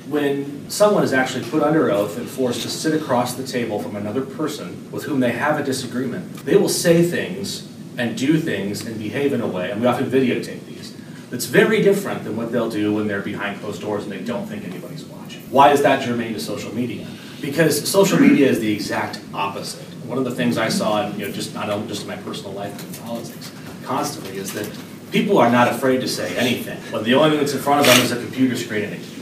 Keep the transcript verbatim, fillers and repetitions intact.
when someone is actually put under oath and forced to sit across the table from another person with whom they have a disagreement, they will say things and do things and behave in a way, and we often videotape these, that's very different than what they'll do when they're behind closed doors and they don't think anybody's watching. Why is that germane to social media? Because social media is the exact opposite. One of the things I saw, in, you know, just not only just in my personal life but in politics, constantly, is that people are not afraid to say anything when the only thing that's in front of them is a computer screen and a